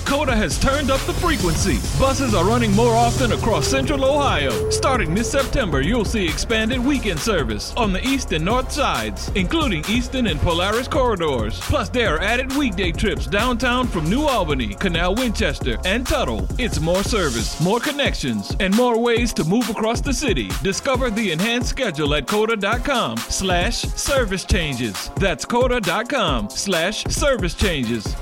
Coda has turned up the frequency. Buses are running more often across Central Ohio. Starting this September, you'll see expanded weekend service on the east and north sides, including Eastern and Polaris corridors. Plus, there are added weekday trips downtown from New Albany, Canal Winchester, and Tuttle. It's more service, more connections, and more ways to move across the city. Discover the enhanced schedule at coda.com/service changes. That's coda.com/service changes.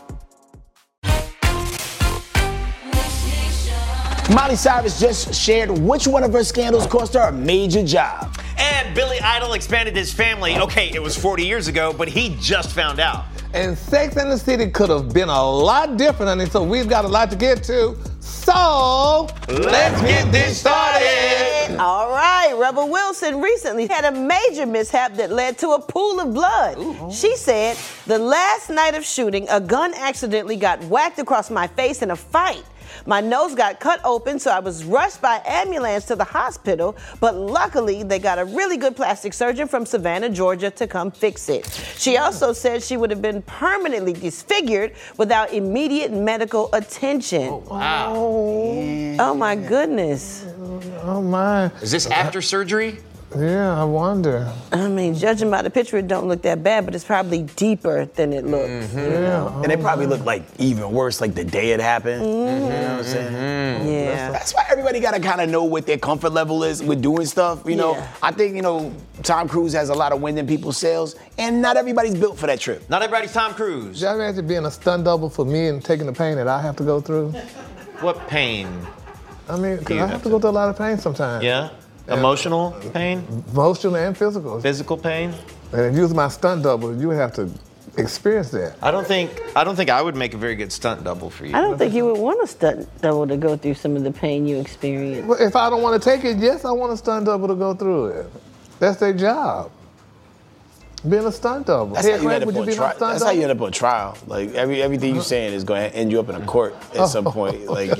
Miley Cyrus just shared which one of her scandals cost her a major job. And Billy Idol expanded his family. Okay, it was 40 years ago, but he just found out. And Sex and the City could have been a lot different, honey, so we've got a lot to get to. So, let's get this started. All right, Rebel Wilson recently had a major mishap that led to a pool of blood. She said, the last night of shooting, a gun accidentally got whacked across my face in a fight. My nose got cut open, so I was rushed by ambulance to the hospital, but luckily they got a really good plastic surgeon from Savannah, Georgia to come fix it. She also said she would have been permanently disfigured without immediate medical attention. Oh, wow. Oh my goodness. Oh my. Is this after surgery? Yeah, I wonder. I mean, judging by the picture, it don't look that bad, but it's probably deeper than it looks. You know? And it probably looked like even worse, like the day it happened. You know what I'm saying? Yeah. That's why everybody got to kind of know what their comfort level is with doing stuff. You know, I think, Tom Cruise has a lot of wind in people's sails, and not everybody's built for that trip. Not everybody's Tom Cruise. Did you imagine being a stunt double for me and taking the pain that I have to go through? What pain? I mean, because I have to go through a lot of pain sometimes. Yeah? Emotional pain? Emotional and physical. Physical pain? And if you was my stunt double, you would have to experience that. I don't think I would make a very good stunt double for you. I don't think you would want a stunt double to go through some of the pain you experience. Well, if I don't want to take it, yes, I want a stunt double to go through it. That's their job. Being a stunt double. That's, how you, end up on that's how you end up on trial. Like everything you're saying is going to end you up in a court at some point. Like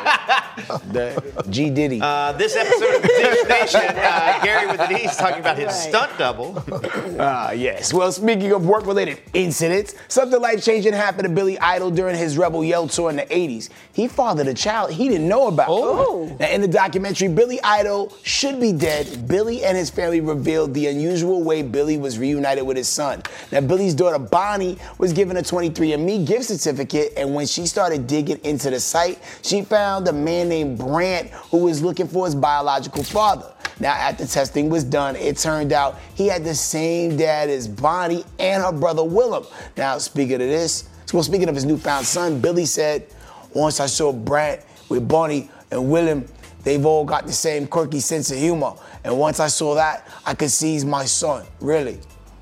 G Diddy. This episode of Dish Nation, Gary with an E's talking about his stunt double. Yes. Well, speaking of work-related incidents, something life-changing happened to Billy Idol during his Rebel Yell tour in the 80s. He fathered a child he didn't know about. Now, in the documentary, Billy Idol Should Be Dead, Billy and his family revealed the unusual way Billy was reunited with his son. Now, Billy's daughter, Bonnie, was given a 23andMe gift certificate, and when she started digging into the site, she found a man named Brant who was looking for his biological father. Now, after testing was done, it turned out he had the same dad as Bonnie and her brother, Willem. Now, speaking of his newfound son, Billy said, once I saw Brant with Bonnie and Willem, they've all got the same quirky sense of humor. And once I saw that, I could see he's my son, really.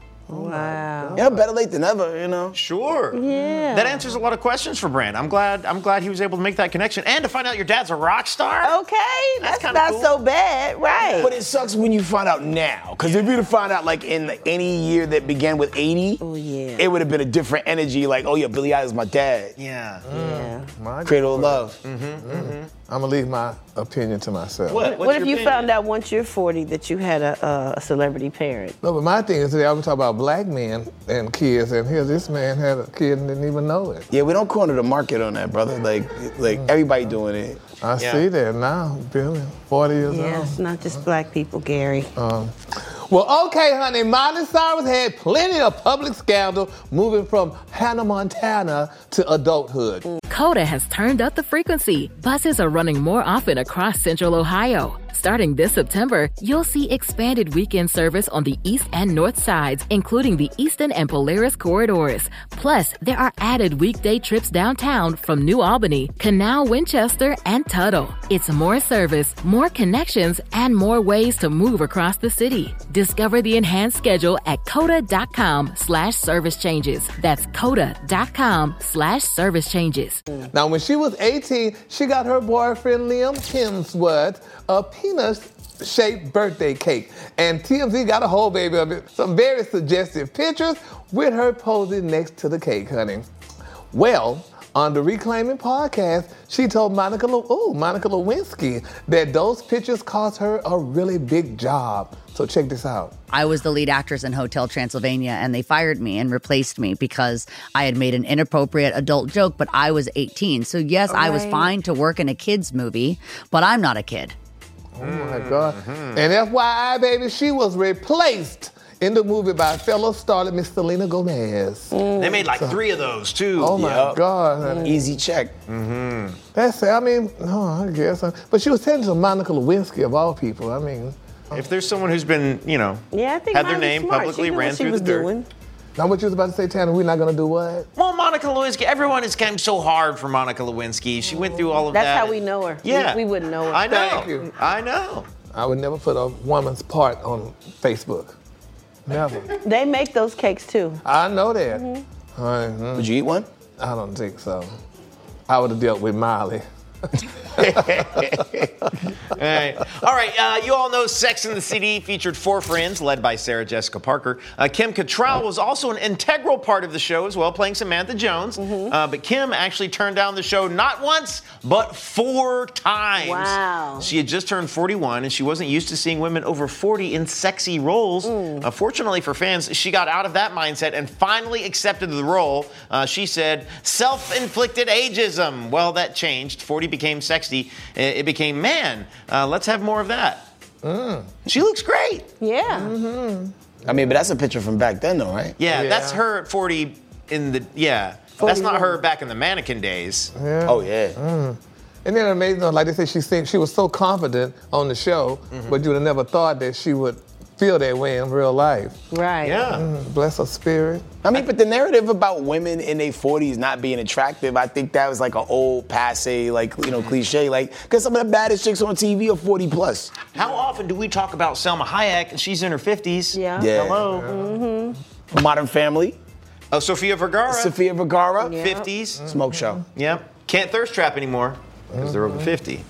Wow. Yeah, better late than never, Sure. Yeah. That answers a lot of questions for Brand. I'm glad he was able to make that connection and to find out your dad's a rock star. Okay, that's kinda not cool. so bad, right? But it sucks when you find out now. Because if you'd have found out like in any year that began with 80, it would have been a different energy. Like, oh yeah, Billy Idol's my dad. Yeah. Cradle of love. I'm going to leave my opinion to myself. What if you found out once you're 40 that you had a celebrity parent? No, but my thing is today I was talking about black men and kids, and here this man had a kid and didn't even know it. Yeah, we don't corner the market on that, brother. Like everybody doing it. I see that now, Billy, 40 years old. Yeah, it's not just black people, Gary. Well, okay, honey, Miley Cyrus had plenty of public scandal moving from Hannah Montana to adulthood. Coda has turned up the frequency. Buses are running more often across Central Ohio. Starting this September, you'll see expanded weekend service on the east and north sides, including the Eastern and Polaris corridors. Plus, there are added weekday trips downtown from New Albany, Canal Winchester, and Tuttle. It's more service, more connections, and more ways to move across the city. Discover the enhanced schedule at coda.com/service changes. That's coda.com/service changes. Now, when she was 18, she got her boyfriend Liam Hemsworth a peanut-shaped birthday cake. And TMZ got a whole baby of it. Some very suggestive pictures with her posing next to the cake, honey. Well, On the Reclaiming podcast, she told Monica Lewinsky that those pictures cost her a really big job. So check this out. I was the lead actress in Hotel Transylvania, and they fired me and replaced me because I had made an inappropriate adult joke, but I was 18. So yes, I was fine to work in a kid's movie, but I'm not a kid. Oh my God. And FYI, baby, she was replaced in the movie by fellow starlet Miss Selena Gomez. They made like 3 of those too. Oh my God. Honey. Easy check. That's it. I mean, I guess. But she was telling to Monica Lewinsky of all people. I mean. If there's someone who's been, I think had their Monica's name smart. publicly She knew ran what she through was the dirt. doing. Now what you was about to say, Tanner, we're not going to do what? Well, Monica Lewinsky, everyone has come so hard for Monica Lewinsky. She went through all of that. That's how we know her. Yeah. We wouldn't know her. I know. Thank you. I know. I would never put a woman's part on Facebook. Never. They make those cakes too. I know that. Would you eat one? I don't think so. I would have dealt with Miley. All right. You all know Sex and the City featured 4 friends, led by Sarah Jessica Parker. Kim Cattrall was also an integral part of the show as well, playing Samantha Jones. But Kim actually turned down the show not once, but 4 times. Wow. She had just turned 41, and she wasn't used to seeing women over 40 in sexy roles. Fortunately for fans, she got out of that mindset and finally accepted the role. She said, self-inflicted ageism. Well, that changed. 40 became sexy. It became man. Let's have more of that. She looks great. Yeah. I mean, but that's a picture from back then, though, right? Yeah, that's her at 40 in the, That's not her back in the mannequin days. Yeah. Oh, yeah. And then amazing, like they said, she was so confident on the show, but you would have never thought that she would feel that way in real life. Right. Yeah. Bless her spirit. I mean, but the narrative about women in their 40s not being attractive, I think that was like an old passe, cliche. Because some of the baddest chicks on TV are 40 plus. How often do we talk about Selma Hayek and she's in her 50s? Yeah. Hello. Modern Family. Oh, Sofia Vergara. Sofia Vergara. 50s. Smoke Show. Yep. Can't thirst trap anymore because they're over 50.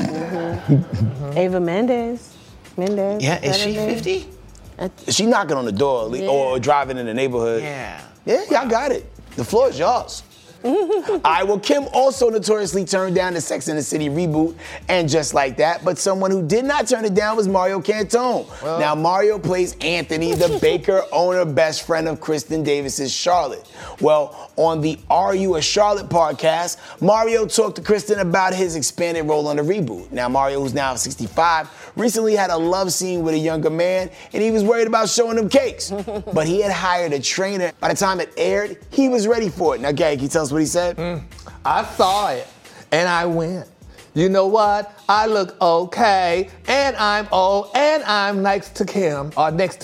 Ava Mendes. Yeah, is she 50? She knocking on the door or driving in the neighborhood. Yeah. Yeah, y'all got it. The floor is yours. All right, well, Kim also notoriously turned down the Sex and the City reboot, and just like that, but someone who did not turn it down was Mario Cantone. Now, Mario plays Anthony, the baker, owner, best friend of Kristen Davis's Charlotte. Well, on the Are You a Charlotte podcast, Mario talked to Kristen about his expanded role on the reboot. Now, Mario, who's now 65, recently had a love scene with a younger man, and he was worried about showing him cakes. But he had hired a trainer. By the time it aired, he was ready for it. Now, Gary, can you tell us what he said? I saw it, and I went. You know what? I look okay, and I'm old, and I'm next to him,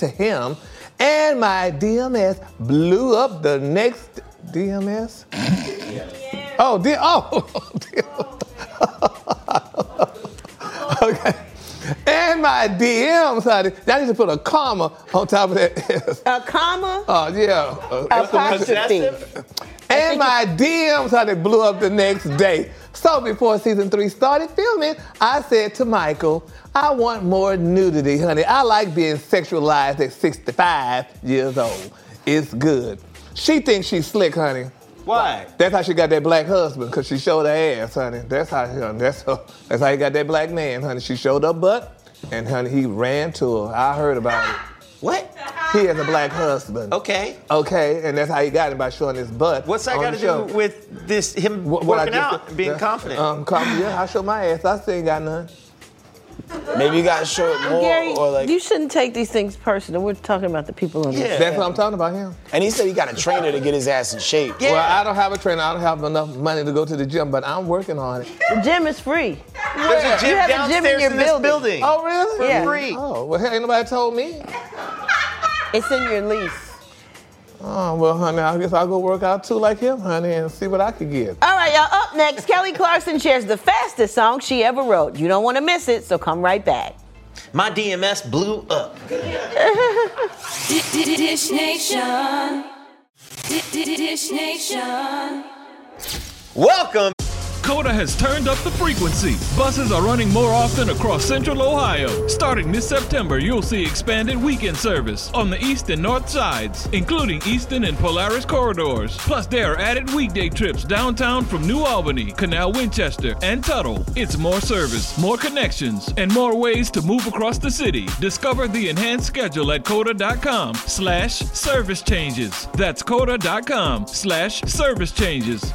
and my DMS blew up the next DMS. Okay. And my DMs, honey. I need to put a comma on top of that. A comma? Yeah. Apostrophe. And my DMs, honey, blew up the next day. So before season 3 started filming, I said to Michael, I want more nudity, honey. I like being sexualized at 65 years old. It's good. She thinks she's slick, honey. Why? That's how she got that black husband, because she showed her ass, honey. That's how you got that black man, honey. She showed her butt, and, honey, he ran to her. I heard about it. What? He has a black husband. Okay, and that's how he got it, by showing his butt. What's that got to do with this, him working out, being confident? Yeah, I show my ass. I still ain't got none. Maybe you got to show it more. Gary, you shouldn't take these things personal. We're talking about the people on this. That's what I'm talking about, him. And he said he got a trainer to get his ass in shape. Yeah. Well, I don't have a trainer. I don't have enough money to go to the gym, but I'm working on it. The gym is free. There's a gym You have a downstairs gym in your in this building. Oh, really? Yeah. Free. Oh, well, ain't nobody told me. It's in your lease. Oh, well, honey, I guess I'll go work out too like him, honey, and see what I can get. All right, y'all. Up next, Kelly Clarkson shares the fastest song she ever wrote. You don't want to miss it, so come right back. My DMS blew up. Dish Nation. Dish Nation. Welcome. Coda has turned up the frequency. Buses are running more often across Central Ohio. Starting this September, you'll see expanded weekend service on the east and north sides, including Eastern and Polaris corridors. Plus, there are added weekday trips downtown from New Albany, Canal Winchester, and Tuttle. It's more service, more connections, and more ways to move across the city. Discover the enhanced schedule at Coda.com/service changes. That's Coda.com/service changes.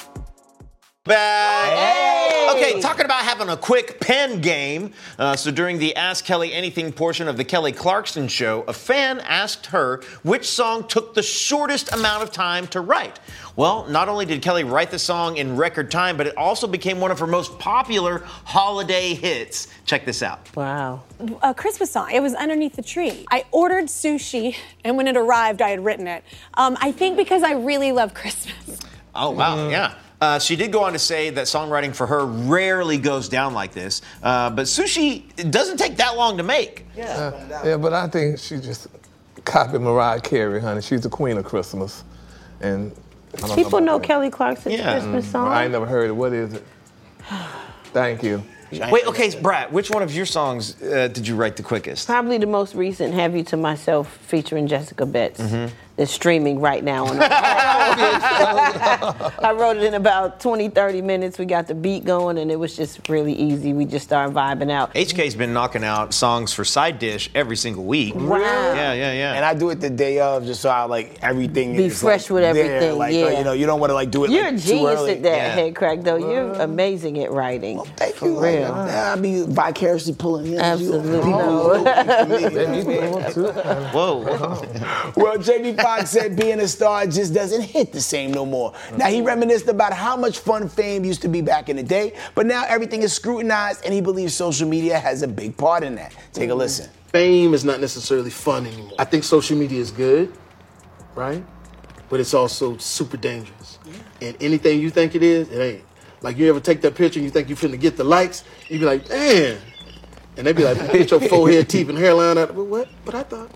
Back. Hey. Okay, talking about having a quick pen game. So during the Ask Kelly Anything portion of the Kelly Clarkson Show, a fan asked her which song took the shortest amount of time to write. Well, not only did Kelly write the song in record time, but it also became one of her most popular holiday hits. Check this out. Wow. A Christmas song. It was Underneath the Tree. I ordered sushi, and when it arrived, I had written it. I think because I really love Christmas. Oh, wow, yeah. She did go on to say that songwriting for her rarely goes down like this. But sushi doesn't take that long to make. Yeah, but I think she just copied Mariah Carey, honey. She's the queen of Christmas. And people know Kelly Clarkson's Christmas song. I ain't never heard it. What is it? Thank you. Wait, okay, Brad, which one of your songs did you write the quickest? Probably the most recent, Have You to Myself, featuring Jessica Betts. That's streaming right now. I wrote it in about 20, 30 minutes. We got the beat going, and it was just really easy. We just started vibing out. HK's been knocking out songs for Side Dish every single week. Wow. Yeah. And I do it the day of, just so I everything be is fresh with everything. You don't want to do it You're a too genius early. at that, Head Crack, though. You're amazing at writing. Well, thank you. Real. I'll be vicariously pulling in. Absolutely. Whoa. Well, Jamie Foxx said being a star just doesn't hit the same no more. Now, he reminisced about how much fun fame used to be back in the day, but now everything is scrutinized, and he believes social media has a big part in that. Take a listen. Fame is not necessarily fun anymore. I think social media is good, right? But it's also super dangerous. And anything you think it is, it ain't. Like, you ever take that picture and you think you're finna get the likes, you be like, damn. And they be like, get your forehead, teeth, and hairline out. But what? But I thought.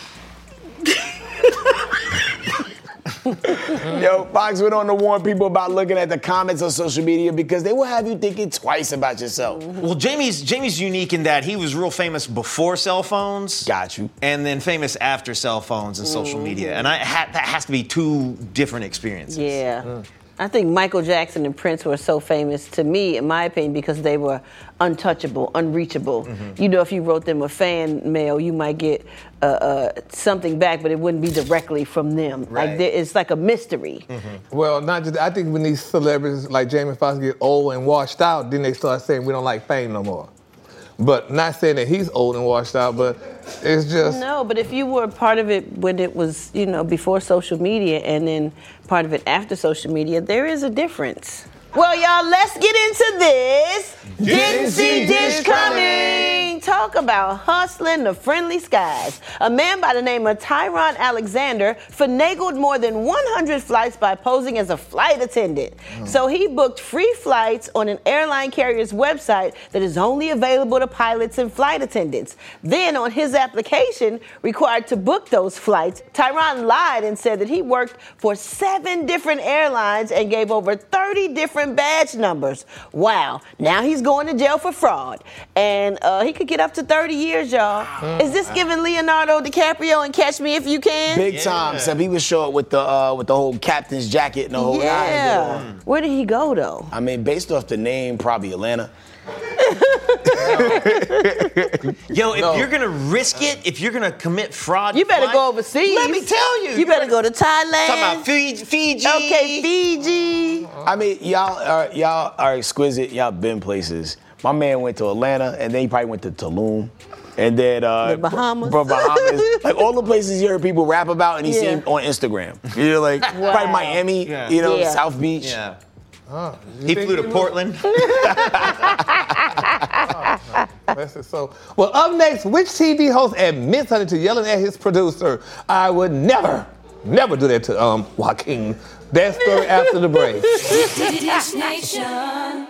Yo, Fox went on to warn people about looking at the comments on social media because they will have you thinking twice about yourself. Well, Jamie's unique in that he was real famous before cell phones. Got you. And then famous after cell phones and social media. And that has to be two different experiences. Yeah. I think Michael Jackson and Prince were so famous, to me, in my opinion, because they were untouchable, unreachable. You know, if you wrote them a fan mail, you might get something back, but it wouldn't be directly from them. Right. Like, it's like a mystery. Well, not just. I think when these celebrities like Jamie Foxx get old and washed out, then they start saying we don't like fame no more. But not saying that he's old and washed out, but it's just... No, but if you were part of it when it was, before social media and then part of it after social media, there is a difference. Well, y'all, let's get into this. Didn't see Dish coming. Talk about hustling the friendly skies. A man by the name of Tyron Alexander finagled more than 100 flights by posing as a flight attendant. So he booked free flights on an airline carrier's website that is only available to pilots and flight attendants. Then on his application, required to book those flights, Tyron lied and said that he worked for 7 different airlines and gave over 30 different badge numbers. Wow. Now he's going to jail for fraud. And he could get up to 30 years, y'all. Is this giving Leonardo DiCaprio and Catch Me If You Can? Big time. Except he was short with the whole captain's jacket and the whole nine. Where did he go, though? I mean, based off the name, probably Atlanta. Yo, if you're gonna risk it, if you're gonna commit fraud, you better go overseas. Let me tell you. You better go to Thailand. Talking about Fiji. Okay, Fiji. I mean, y'all are exquisite. Y'all been places. My man went to Atlanta, and then he probably went to Tulum. And then the Bahamas. Bahamas. Like all the places you heard people rap about and he seen on Instagram. You're like, probably Miami, South Beach. Yeah. He flew to Portland. So, well, up next, which TV host admits to yelling at his producer? I would never do that to Joaquin. That story after the break. Dish Nation.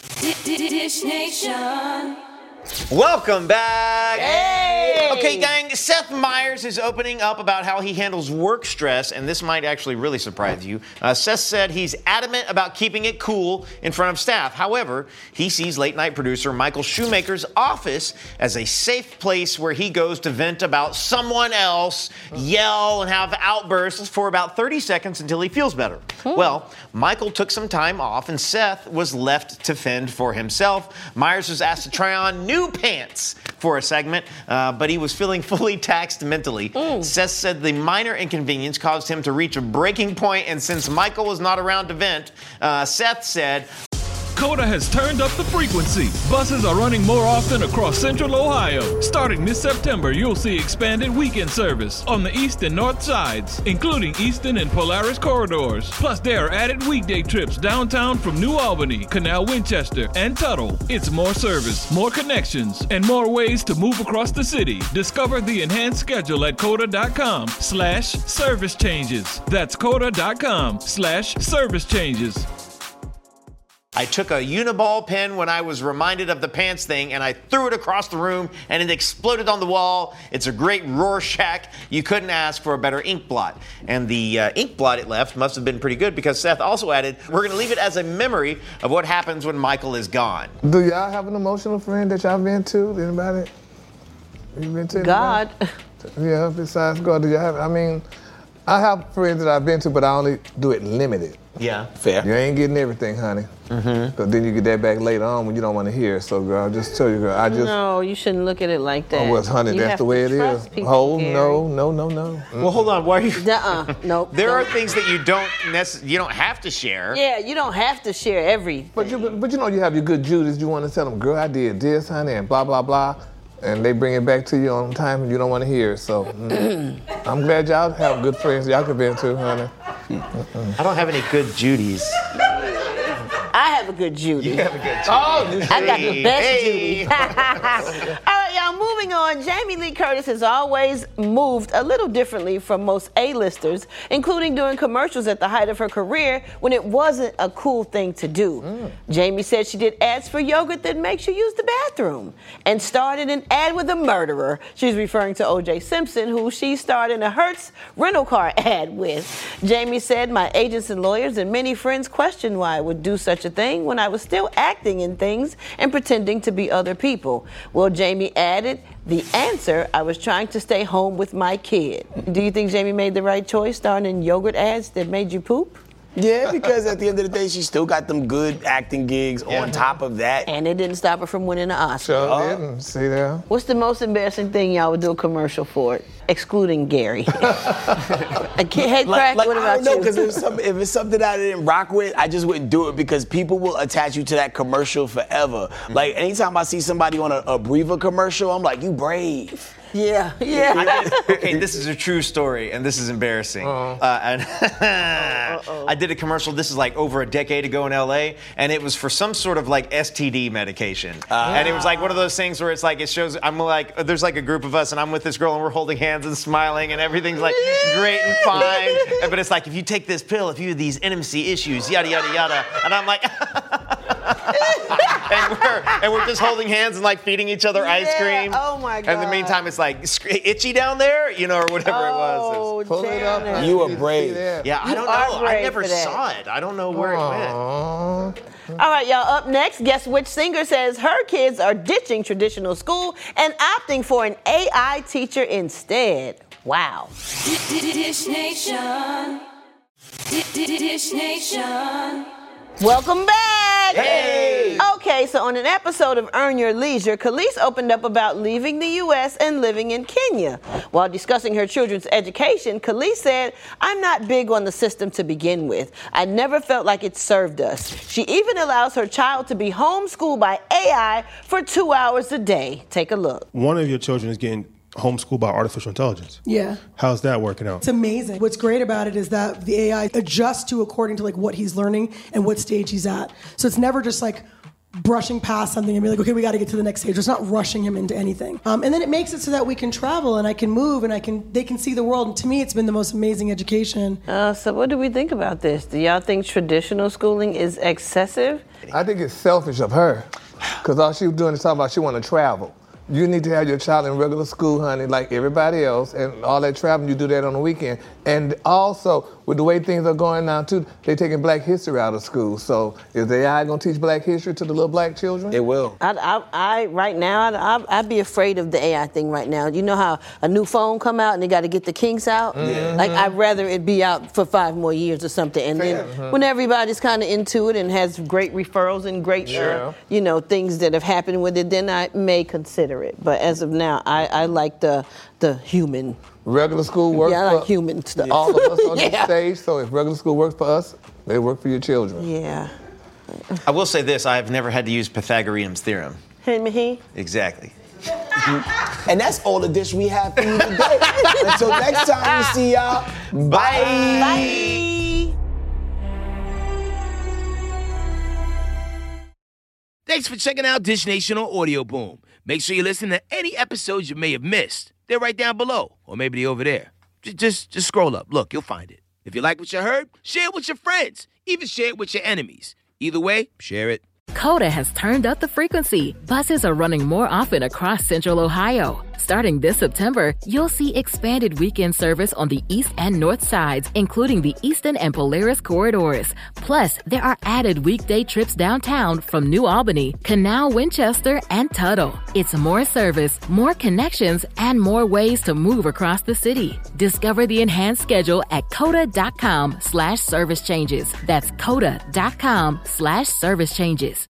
Dish Nation. Welcome back. Hey. Okay, gang, Seth Meyers is opening up about how he handles work stress, and this might actually really surprise you. Seth said he's adamant about keeping it cool in front of staff. However, he sees late-night producer Michael Shoemaker's office as a safe place where he goes to vent about someone else, yell, and have outbursts for about 30 seconds until he feels better. Well, Michael took some time off, and Seth was left to fend for himself. Meyers was asked to try on new pants for a segment, but he was feeling fully taxed mentally. Seth said the minor inconvenience caused him to reach a breaking point, and since Michael was not around to vent, Seth said, Coda has turned up the frequency. Buses are running more often across Central Ohio. Starting this September, you'll see expanded weekend service on the east and north sides, including Eastern and Polaris corridors. Plus, there are added weekday trips downtown from New Albany, Canal Winchester, and Tuttle. It's more service, more connections, and more ways to move across the city. Discover the enhanced schedule at Coda.com/service changes. That's Coda.com/service changes. I took a Uniball pen when I was reminded of the pants thing, and I threw it across the room, and it exploded on the wall. It's a great Rorschach. You couldn't ask for a better ink blot. And the ink blot it left must have been pretty good, because Seth also added, we're going to leave it as a memory of what happens when Michael is gone. Do y'all have an emotional friend that y'all been to? Anybody? You been to? God. Yeah, besides God, do y'all have? I mean, I have friends that I've been to, but I only do it limited. Yeah. Fair. You ain't getting everything, honey. Because then you get that back later on when you don't want to hear it. So, girl, just tell you, girl, No, you shouldn't look at it like that. Oh, well, honey, You that's have the way to it trust is. people, Oh, Gary. no. Well, hold on. Why are you? Nope. There are things that you don't have to share. Yeah, you don't have to share everything. But you know you have your good Judas. You want to tell them, girl, I did this, honey, and blah, blah, blah. And they bring it back to you on time and you don't want to hear it. So I'm glad y'all have good friends y'all could be to, honey. I don't have any good Judys. I have a good Judy. You have a good Judy. Oh, I got the best Judy. All right, y'all, moving on. Jamie Lee Curtis has always moved a little differently from most A-listers, including doing commercials at the height of her career when it wasn't a cool thing to do. Jamie said she did ads for yogurt that makes you use the bathroom and starred in an ad with a murderer. She's referring to O.J. Simpson, who she starred in a Hertz rental car ad with. Jamie said, my agents and lawyers and many friends questioned why I would do such a thing when I was still acting in things and pretending to be other people. Well, Jamie added, the answer, I was trying to stay home with my kid. Do you think Jamie made the right choice starring in yogurt ads that made you poop? Yeah, because at the end of the day, she still got them good acting gigs on top of that. And it didn't stop her from winning an Oscar. Sure didn't. See there? What's the most embarrassing thing y'all would do a commercial for, excluding Gary? Hey, Crack, what about I don't know, you? because if it's something that I didn't rock with, I just wouldn't do it because people will attach you to that commercial forever. Like, anytime I see somebody on a Breva commercial, I'm like, you brave. Yeah. Okay, this is a true story, and this is embarrassing. I did a commercial, this is like over a decade ago in LA, and it was for some sort of like STD medication. And it was like one of those things where it's like, it shows, I'm like, there's like a group of us, and I'm with this girl, and we're holding hands and smiling, and everything's like great and fine. But it's like, if you take this pill, if you have these intimacy issues, yada, yada, yada. And I'm like, and we're just holding hands and like feeding each other ice cream. Oh my God. And in the meantime, it's like itchy down there, or whatever it was. Pull it up. You were brave. Yeah, I don't know. I never saw it. I don't know where it went. All right, y'all, up next, guess which singer says her kids are ditching traditional school and opting for an AI teacher instead? Wow. Dish Nation. Dish Nation. Welcome back. Hey. Okay, so on an episode of Earn Your Leisure, Khalees opened up about leaving the U.S. and living in Kenya. While discussing her children's education, Khalees said, I'm not big on the system to begin with. I never felt like it served us. She even allows her child to be homeschooled by AI for 2 hours a day. Take a look. One of your children is getting homeschooled by artificial intelligence. Yeah. How's that working out? It's amazing. What's great about it is that the AI adjusts to according to like what he's learning and what stage he's at. So it's never just like brushing past something and be like, okay, we got to get to the next stage. It's not rushing him into anything. And then it makes it so that we can travel and I can move and they can see the world. And to me, it's been the most amazing education. So what do we think about this? Do y'all think traditional schooling is excessive? I think it's selfish of her because all she was doing is talking about she want to travel. You need to have your child in regular school, honey, like everybody else, and all that traveling, you do that on the weekend. And also, with the way things are going now, too, they're taking Black history out of school. So is the AI going to teach Black history to the little Black children? It will. Right now, I'd be afraid of the AI thing right now. You know how a new phone come out and they got to get the kinks out? Mm-hmm. Like, I'd rather it be out for 5 more years or something. And then when everybody's kind of into it and has great referrals and great, things that have happened with it, then I may consider it. But as of now, I like the human. Regular school works I for like human stuff. all of us on this stage. So if regular school works for us, they work for your children. Yeah. I will say this, I have never had to use Pythagorean's theorem. He? Exactly. And that's all the dish we have for you today. Until next time we see y'all. Bye. Bye. Thanks for checking out Dish Nation on Audio Boom. Make sure you listen to any episodes you may have missed. They're right down below, or maybe they're over there. Just scroll up. Look, you'll find it. If you like what you heard, share it with your friends. Even share it with your enemies. Either way, share it. Coda has turned up the frequency. Buses are running more often across Central Ohio. Starting this September, you'll see expanded weekend service on the east and north sides, including the Eastern and Polaris corridors. Plus, there are added weekday trips downtown from New Albany, Canal, Winchester, and Tuttle. It's more service, more connections, and more ways to move across the city. Discover the enhanced schedule at coda.com/service changes. That's coda.com/service changes.